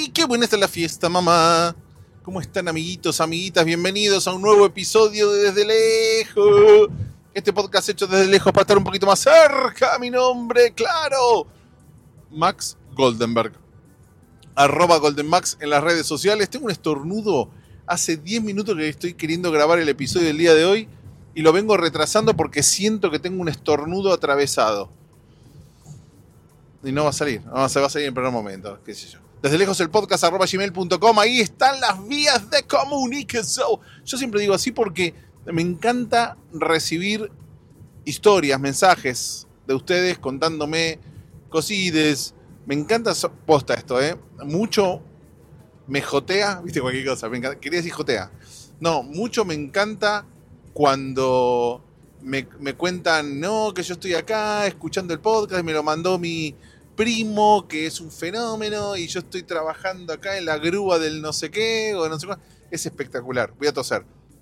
¡Ay, qué buena está la fiesta, mamá! ¿Cómo están, amiguitos, amiguitas? Bienvenidos a un nuevo episodio de Desde Lejos. Este podcast hecho desde lejos para estar un poquito más cerca. Mi nombre, claro, Max Goldenberg. @GoldenMax en las redes sociales. Tengo un estornudo. Hace 10 minutos que estoy queriendo grabar el episodio del día de hoy y lo vengo retrasando porque siento que tengo un estornudo atravesado. Y no va a salir, va a salir en primer momento, qué sé yo. Desde lejos el podcast @gmail.com, ahí están las vías de comunicación. Yo siempre digo así porque me encanta recibir historias, mensajes de ustedes contándome cositas. Me encanta posta esto, mucho me jotea, viste cualquier cosa, me encanta, quería decir jotea. No, mucho me encanta cuando me cuentan, no, que yo estoy acá escuchando el podcast, me lo mandó mi primo, que es un fenómeno, y yo estoy trabajando acá en la grúa del no sé qué, o no sé cuál. Es espectacular. Voy a toser.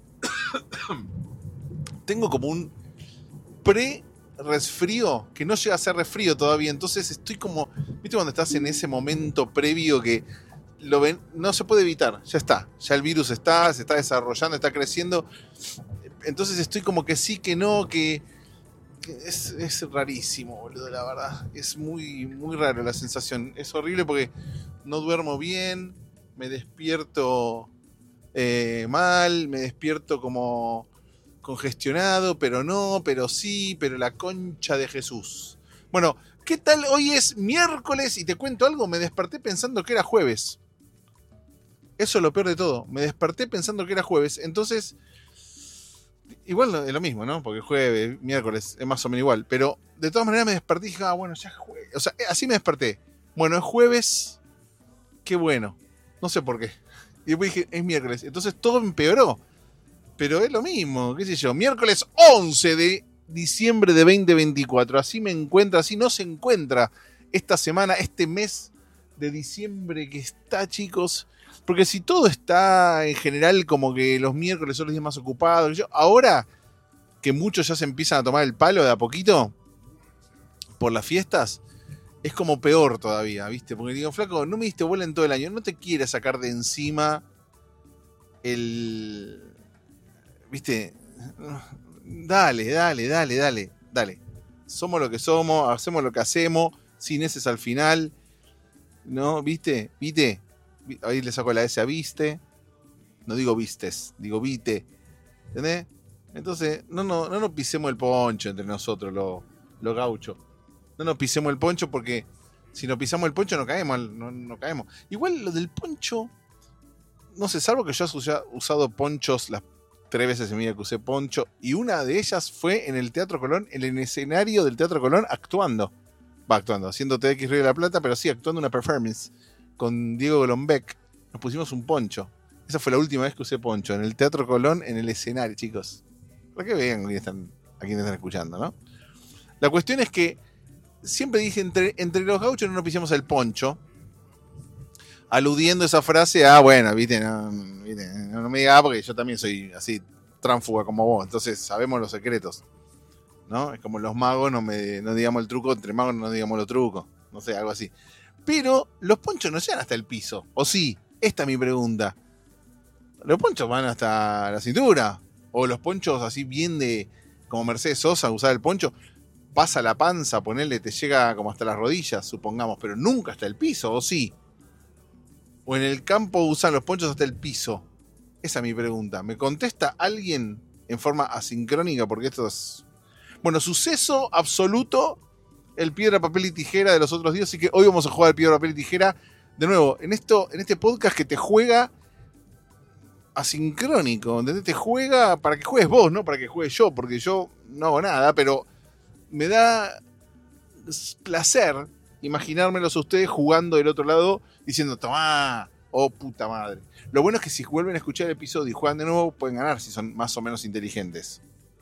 Tengo como un pre-resfrío, que no llega a ser resfrío todavía, entonces estoy como, ¿viste cuando estás en ese momento previo que lo ven? No se puede evitar, ya está, ya el virus está, se está desarrollando, está creciendo, entonces estoy como que sí, que no, que es rarísimo, boludo, la verdad, es muy, muy raro la sensación, es horrible porque no duermo bien, me despierto mal, me despierto como congestionado, pero no, pero sí, pero la concha de Jesús. Bueno, ¿qué tal? Hoy es miércoles y te cuento algo, me desperté pensando que era jueves. Eso es lo peor de todo, me desperté pensando que era jueves, entonces igual es lo mismo, ¿no? Porque jueves, miércoles, es más o menos igual, pero de todas maneras me desperté y dije, bueno, ya es jueves, o sea, así me desperté. Bueno, es jueves, qué bueno, no sé por qué. Y después dije, es miércoles, entonces todo empeoró. Pero es lo mismo, qué sé yo, miércoles 11 de diciembre de 2024, así me encuentra, así no se encuentra esta semana, este mes de diciembre que está, chicos, porque si todo está en general como que los miércoles son los días más ocupados, ahora que muchos ya se empiezan a tomar el palo de a poquito por las fiestas, es como peor todavía, ¿viste? Porque digo, flaco, no me diste bola en todo el año, no te quieres sacar de encima el... ¿Viste? Dale. Somos lo que somos, hacemos lo que hacemos, sin ese al final, ¿no? ¿Viste? Ahí le saco la S a viste. No digo vistes, digo vite. ¿Entendés? Entonces, no nos pisemos el poncho entre nosotros, los gauchos. No nos pisemos el poncho porque si nos pisamos el poncho no caemos, no caemos. Igual lo del poncho, no sé, salvo que yo haya usado ponchos las 3 veces en mi vida que usé poncho, y una de ellas fue en el Teatro Colón, en el escenario del Teatro Colón, haciendo TX Río de la Plata, pero sí, actuando una performance con Diego Golombek. Nos pusimos un poncho. Esa fue la última vez que usé poncho, en el Teatro Colón, en el escenario, chicos. Para que vean a quienes están escuchando, ¿no? La cuestión es que siempre dije, entre los gauchos no nos pisamos el poncho, aludiendo esa frase a, bueno, viste, no me digas porque yo también soy así tránfuga como vos, entonces sabemos los secretos, ¿no? Es como los magos, no digamos el truco, entre magos no digamos los trucos, no sé, algo así. Pero los ponchos no llegan hasta el piso, ¿o sí? Esta es mi pregunta. ¿Los ponchos van hasta la cintura? ¿O los ponchos así bien de, como Mercedes Sosa, usar el poncho, pasa la panza, ponerle, te llega como hasta las rodillas, supongamos, pero nunca hasta el piso, ¿o sí? ¿O en el campo usan los ponchos hasta el piso? Esa es mi pregunta. ¿Me contesta alguien en forma asincrónica? Porque esto es... Bueno, suceso absoluto, el piedra, papel y tijera de los otros días. Así que hoy vamos a jugar el piedra, papel y tijera. De nuevo, en este podcast que te juega asincrónico. ¿Entendés? Te juega para que juegues vos, no para que juegue yo. Porque yo no hago nada, pero me da placer imaginármelos a ustedes jugando del otro lado, diciendo, tomá, oh puta madre. Lo bueno es que si vuelven a escuchar el episodio y juegan de nuevo, pueden ganar si son más o menos inteligentes.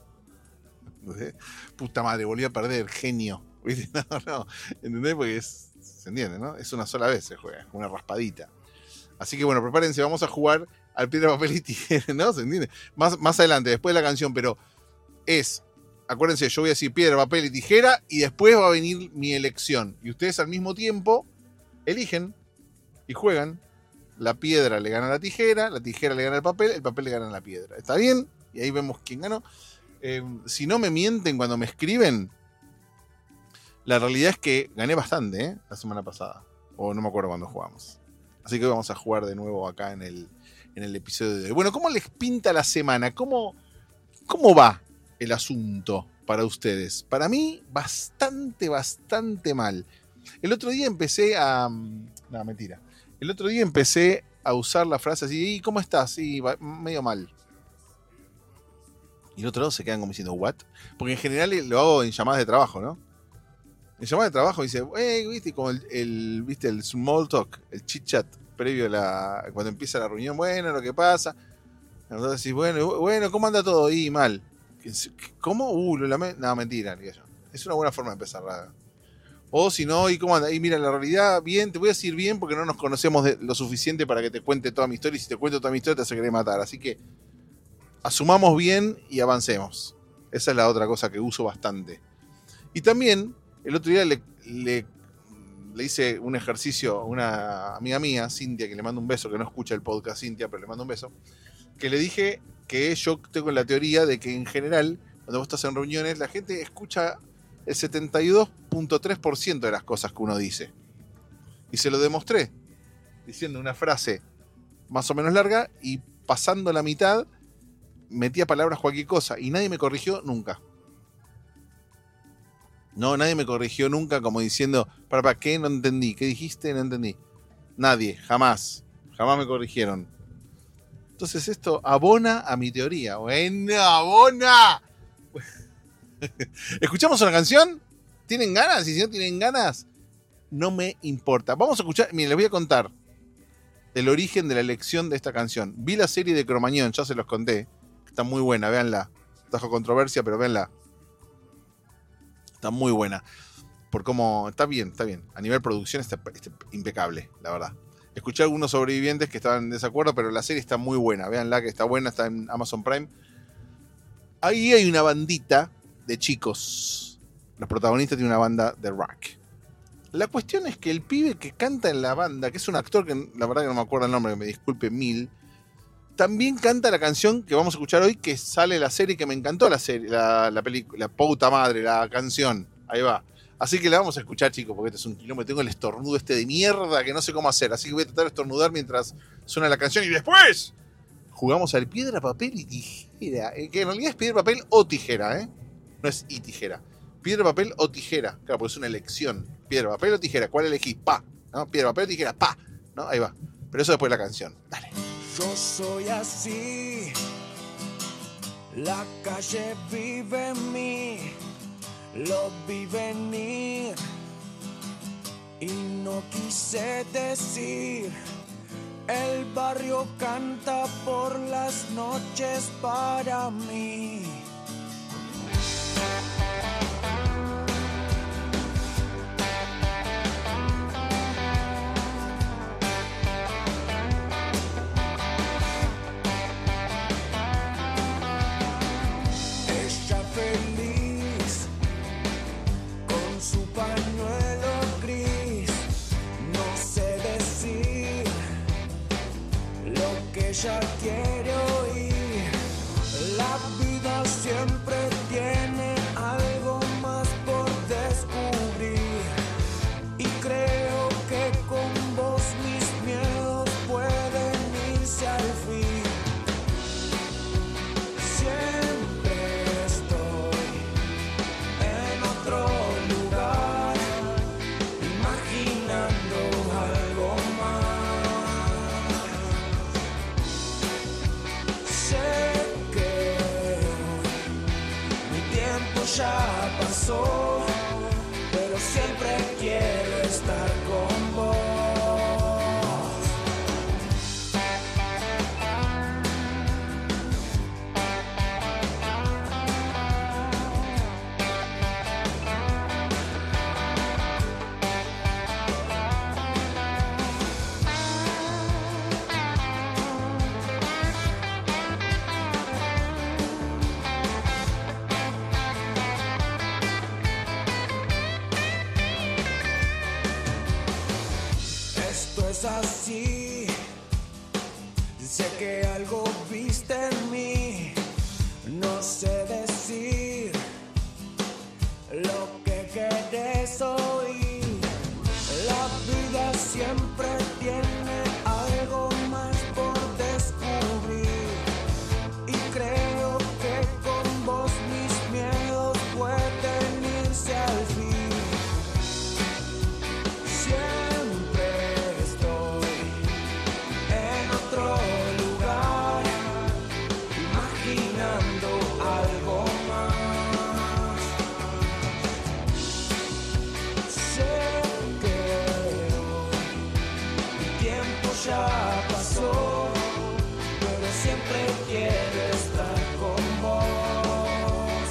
Puta madre, volví a perder, genio. No, ¿entendés? Porque se entiende, ¿no? Es una sola vez se juega, una raspadita. Así que bueno, prepárense, vamos a jugar al piedra, papel y tijera, ¿no? ¿Se entiende? Más adelante, después de la canción, pero acuérdense, yo voy a decir piedra, papel y tijera y después va a venir mi elección. Y ustedes al mismo tiempo eligen y juegan la piedra le gana a la tijera le gana al papel, el papel le gana a la piedra. ¿Está bien? Y ahí vemos quién ganó. Si no me mienten cuando me escriben, la realidad es que gané bastante, la semana pasada. O no me acuerdo cuándo jugamos. Así que hoy vamos a jugar de nuevo acá en el episodio de hoy. Bueno, ¿cómo les pinta la semana? ¿Cómo va el asunto para ustedes? Para mí, bastante mal. El otro día empecé a... No, mentira. El otro día empecé a usar la frase así, ¿y cómo estás? Sí, medio mal. Y el otro lado se quedan como diciendo, ¿what? Porque en general lo hago en llamadas de trabajo, ¿no? En llamadas de trabajo dice, ¿viste? Como ¿viste? El small talk, el chit chat previo a cuando empieza la reunión, bueno, lo que pasa. Entonces decís, bueno, ¿cómo anda todo? Y mal. ¿Cómo? No, mentira, digo yo. Es una buena forma de empezar. O si no, ¿y cómo anda? Y mira, la realidad, bien, te voy a decir bien porque no nos conocemos lo suficiente para que te cuente toda mi historia. Y si te cuento toda mi historia, te hace querer matar. Así que asumamos bien y avancemos. Esa es la otra cosa que uso bastante. Y también, el otro día le hice un ejercicio a una amiga mía, Cintia, que le mando un beso, que no escucha el podcast Cintia, pero le mando un beso, que le dije que yo tengo la teoría de que en general, cuando vos estás en reuniones, la gente escucha el 72.3% de las cosas que uno dice. Y se lo demostré, diciendo una frase más o menos larga y pasando la mitad, metía palabras cualquier cosa y nadie me corrigió nunca. No, nadie me corrigió nunca como diciendo, ¿para qué? No entendí. ¿Qué dijiste? No entendí. Nadie, jamás. Jamás me corrigieron. Entonces esto abona a mi teoría. Bueno, abona. ¿Escuchamos una canción? ¿Tienen ganas? Y si no tienen ganas, no me importa. Vamos a escuchar, miren, les voy a contar el origen de la elección de esta canción. Vi la serie de Cromañón, ya se los conté. Está muy buena, véanla. Trajo controversia, pero véanla. Está muy buena. Por cómo. Está bien. A nivel producción está impecable, la verdad. Escuché a algunos sobrevivientes que estaban en desacuerdo, pero la serie está muy buena. Véanla, que está buena, está en Amazon Prime. Ahí hay una bandita de chicos. Los protagonistas tienen una banda de rock. La cuestión es que el pibe que canta en la banda, que es un actor que la verdad que no me acuerdo el nombre, que me disculpe mil, también canta la canción que vamos a escuchar hoy, que sale la serie, que me encantó la serie, la película, la puta madre, la canción. Ahí va. Así que la vamos a escuchar, chicos, porque este es un quilombo. Tengo el estornudo de mierda que no sé cómo hacer. Así que voy a tratar de estornudar mientras suena la canción. Y después jugamos al piedra, papel y tijera. Que en realidad es piedra, papel o tijera, ¿eh? No es y tijera. Piedra, papel o tijera. Claro, porque es una elección. Piedra, papel o tijera. ¿Cuál elegís? Pa. ¿No? Piedra, papel o tijera. Pa. ¿No? Ahí va. Pero eso después de la canción. Dale. Yo soy así, la calle vive en mí, lo vi venir y no quise decir. El barrio canta por las noches para mí. Ella quiere oír, la vida siempre tiene algo más por descubrir y creo que con vos mis miedos pueden irse al fin. Siempre estoy en otro lugar, imaginando algo más. Ya pasó, pero siempre quiero estar con vos. Así, Sé que algo viste en mí, no sé decir lo que querés oír. La vida siempre tiene algo más por descubrir. Y creo que con vos mis miedos pueden irse al fin. Siempre estoy en otro lugar, imaginando algo más. Sé que hoy el tiempo ya pasó, pero siempre quiero estar con vos.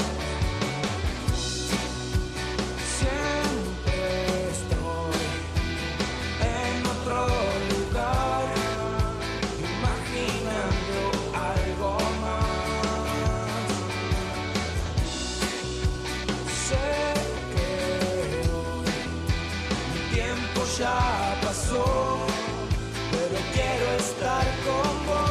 Siempre estoy en otro lugar, imaginando algo más. Sé que hoy mi tiempo ya pasó, pero quiero estar con vos.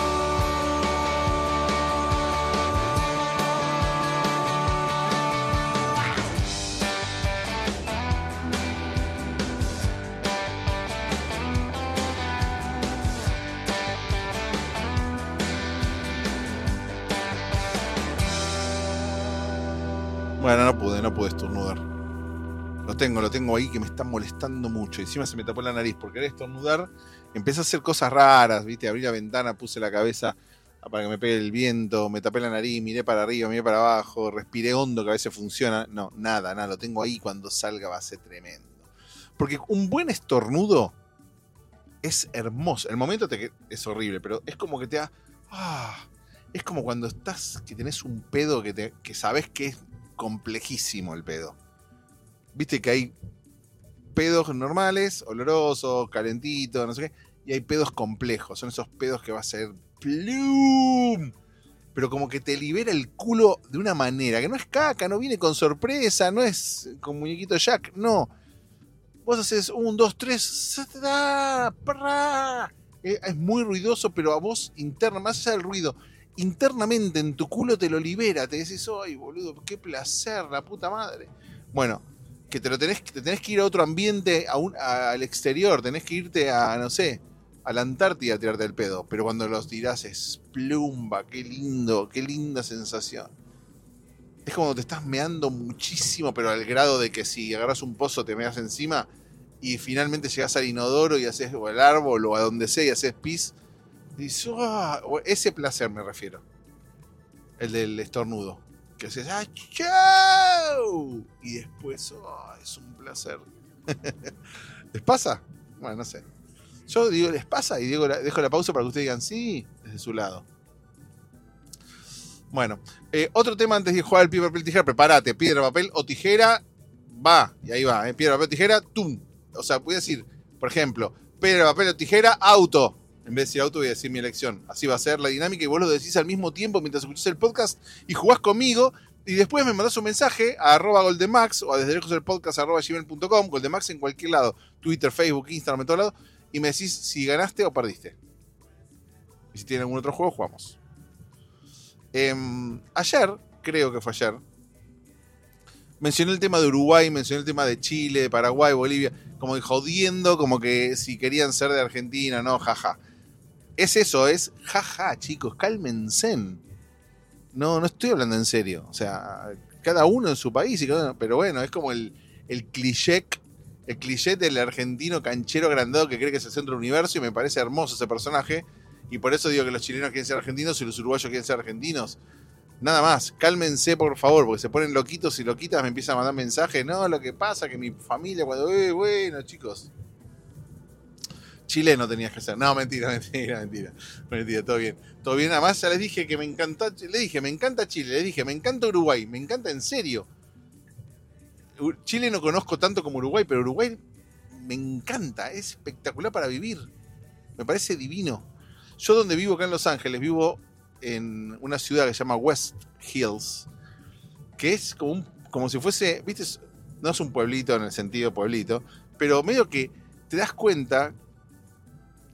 Bueno, no pude estornudar. Lo tengo ahí que me está molestando mucho. Encima se me tapó la nariz por querer estornudar. Empecé a hacer cosas raras, ¿viste? Abrí la ventana, puse la cabeza para que me pegue el viento, me tapé la nariz, miré para arriba, miré para abajo, respiré hondo, que a veces funciona. No, nada, lo tengo ahí. Cuando salga va a ser tremendo. Porque un buen estornudo es hermoso. El momento es horrible, pero es como que te da... es como cuando estás, que tenés un pedo que sabés que es complejísimo el pedo. Viste que hay pedos normales, olorosos, calentitos, no sé qué, y hay pedos complejos. Son esos pedos que va a ser plum, pero como que te libera el culo de una manera que no es caca, no viene con sorpresa, no es con muñequito Jack, no. Vos haces 1, 2, 3, es muy ruidoso, pero a vos interna, más allá del ruido, internamente en tu culo te lo libera, te decís, ay boludo, qué placer, la puta madre. Bueno, que te tenés que ir a otro ambiente, al exterior, tenés que irte a, no sé, a la Antártida a tirarte el pedo, pero cuando los tirás es plumba, qué lindo, qué linda sensación. Es como te estás meando muchísimo, pero al grado de que si agarras un pozo te meas encima y finalmente llegás al inodoro y haces, o al árbol o a donde sea y haces pis. Y dices, ese placer me refiero. El del estornudo. Que haces, ¡chau! Y después, es un placer. ¿Les pasa? Bueno, no sé. Yo digo, ¿les pasa? Y dejo la pausa para que ustedes digan sí, desde su lado. Bueno, otro tema antes de jugar al piedra, papel, tijera. Prepárate, piedra, papel o tijera. Va, y ahí va, piedra, papel, tijera, tum. O sea, voy a decir, por ejemplo, piedra, papel o tijera, auto. En vez de decir auto voy a decir mi elección. Así va a ser la dinámica y vos lo decís al mismo tiempo mientras escuchás el podcast y jugás conmigo. Y después me mandás un mensaje a @goldemax o a desde lejos del podcast @gmail.com, Goldemax en cualquier lado, Twitter, Facebook, Instagram, en todo lado, y me decís si ganaste o perdiste. Y si tienen algún otro juego, jugamos. Ayer, creo que fue ayer, mencioné el tema de Uruguay, mencioné el tema de Chile, de Paraguay, Bolivia, como que jodiendo, como que si querían ser de Argentina, no, jaja. Es eso, es jaja, chicos, cálmense. No estoy hablando en serio. O sea, cada uno en su país, pero bueno, es como el cliché del argentino canchero agrandado que cree que es el centro del universo, y me parece hermoso ese personaje. Y por eso digo que los chilenos quieren ser argentinos y los uruguayos quieren ser argentinos. Nada más, cálmense por favor, porque se ponen loquitos y loquitas, me empiezan a mandar mensajes. No, lo que pasa que mi familia cuando... bueno, chicos. Chileno tenías que ser. No, mentira, todo bien. Todo bien, además ya les dije que me encanta. Le dije, me encanta Chile, le dije, me encanta Uruguay, me encanta en serio. Chile no conozco tanto como Uruguay, pero Uruguay me encanta, es espectacular para vivir. Me parece divino. Yo donde vivo acá en Los Ángeles, vivo en una ciudad que se llama West Hills, que es como si fuese, viste, no es un pueblito en el sentido pueblito, pero medio que te das cuenta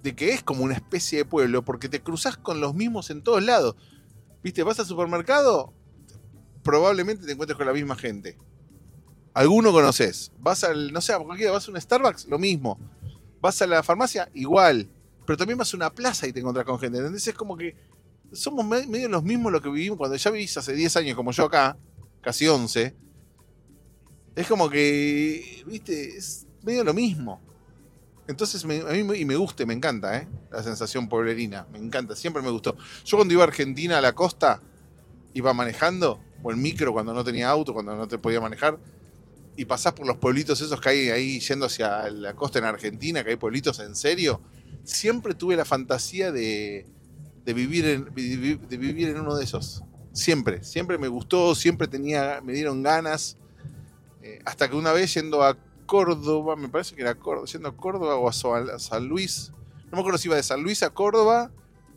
de que es como una especie de pueblo, porque te cruzás con los mismos en todos lados. ¿Viste? Vas al supermercado, probablemente te encuentres con la misma gente. Alguno conoces. Vas al, no sé, a cualquiera, vas a un Starbucks, lo mismo. Vas a la farmacia, igual. Pero también vas a una plaza y te encontrás con gente. Entonces es como que somos medio los mismos lo que vivimos cuando ya vivís hace 10 años como yo acá, casi 11. Es como que, viste, es medio lo mismo. Entonces a mí me gusta, me encanta, la sensación pueblerina, me encanta, siempre me gustó. Yo cuando iba a Argentina a la costa, iba manejando, o en micro cuando no tenía auto, cuando no te podía manejar, y pasás por los pueblitos esos que hay ahí yendo hacia la costa en Argentina, que hay pueblitos en serio, siempre tuve la fantasía de vivir en uno de esos. Siempre me gustó, siempre me dieron ganas. Hasta que una vez yendo a Córdoba, me parece que era Córdoba, yendo a Córdoba o a San Luis, no me acuerdo si iba de San Luis a Córdoba,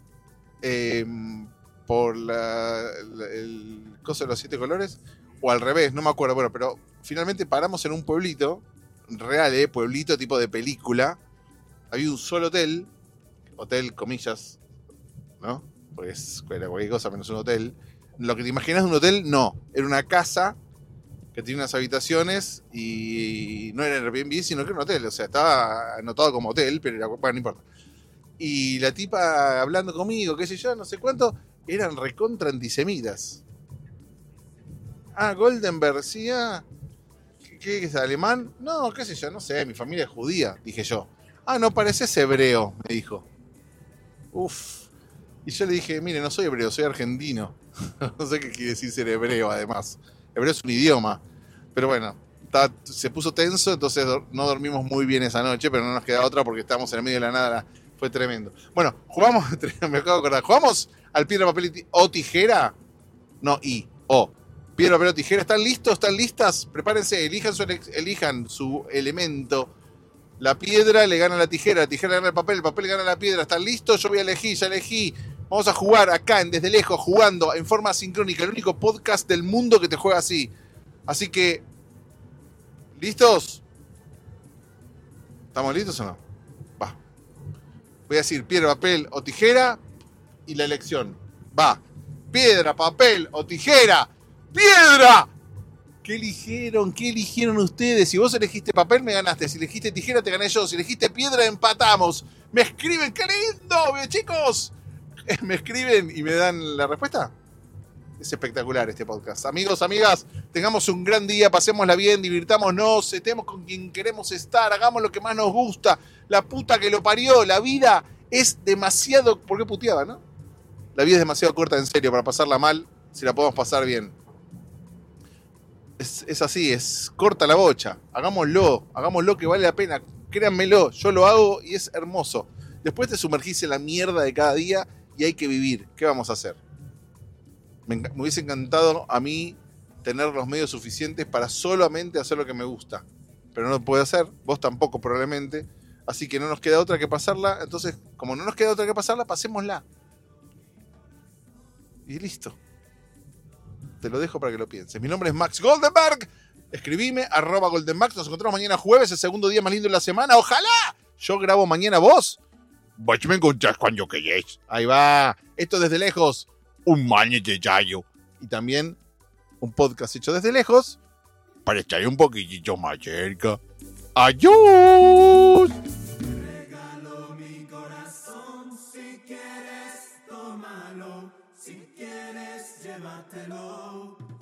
por el coso de los 7 colores, o al revés, no me acuerdo, bueno, pero finalmente paramos en un pueblito, real, pueblito tipo de película, había un solo hotel comillas, ¿no? Porque era cualquier cosa menos un hotel. Lo que te imaginas de un hotel, no, era una casa que tiene unas habitaciones y no era Airbnb, sino que era un hotel. O sea, estaba anotado como hotel, pero era, bueno, no importa. Y la tipa hablando conmigo, qué sé yo, no sé cuánto, eran recontra antisemitas. Ah, Goldenberg, sí, ¿qué es alemán? No, qué sé yo, no sé, mi familia es judía, dije yo. Ah, no pareces hebreo, me dijo. Uf. Y yo le dije, mire, no soy hebreo, soy argentino. No sé qué quiere decir ser hebreo, además. Hebreo es un idioma. Pero bueno, se puso tenso, entonces no dormimos muy bien esa noche, pero no nos queda otra porque estábamos en el medio de la nada. Fue tremendo. Bueno, jugamos, me acabo de acordar, jugamos al piedra, papel o tijera. No, piedra, papel o tijera. ¿Están listos? ¿Están listas? Prepárense, elijan su elemento. La piedra le gana a la tijera le gana el papel le gana a la piedra. ¿Están listos? Yo voy a elegir, ya elegí. Vamos a jugar acá en Desde Lejos, jugando en forma sincrónica, el único podcast del mundo que te juega así. Así que, ¿listos? ¿Estamos listos o no? Va. Voy a decir piedra, papel o tijera y la elección. Va. Piedra, papel o tijera. ¡Piedra! ¿Qué eligieron ustedes? Si vos elegiste papel, me ganaste. Si elegiste tijera, te gané yo. Si elegiste piedra, empatamos. Me escriben, ¡qué lindo, chicos! Me escriben y me dan la respuesta. Es espectacular este podcast. Amigos, amigas, tengamos un gran día, pasémosla bien, divirtámonos, estemos con quien queremos estar, hagamos lo que más nos gusta. La puta que lo parió, la vida es demasiado... ¿Por qué puteaba, no? La vida es demasiado corta, en serio, para pasarla mal, si la podemos pasar bien. Es así, es corta la bocha. Hagámoslo que vale la pena. Créanmelo, yo lo hago y es hermoso. Después te sumergís en la mierda de cada día y hay que vivir. ¿Qué vamos a hacer? Me hubiese encantado a mí tener los medios suficientes para solamente hacer lo que me gusta. Pero no lo puedo hacer, vos tampoco probablemente. Así que no nos queda otra que pasarla. Entonces, como no nos queda otra que pasarla, pasémosla. Y listo. Te lo dejo para que lo pienses. Mi nombre es Max Goldenberg. Escribime, @Goldenmax. Nos encontramos mañana jueves, el segundo día más lindo de la semana. ¡Ojalá! Yo grabo mañana, ¿vos? Vos me encontrás cuando querés. Ahí va. Esto Desde Lejos. Un maño de yayo. Y también un podcast hecho desde lejos para estar un poquitito más cerca. ¡Adiós! Regalo mi corazón, si quieres, tómalo. Si quieres, llévatelo.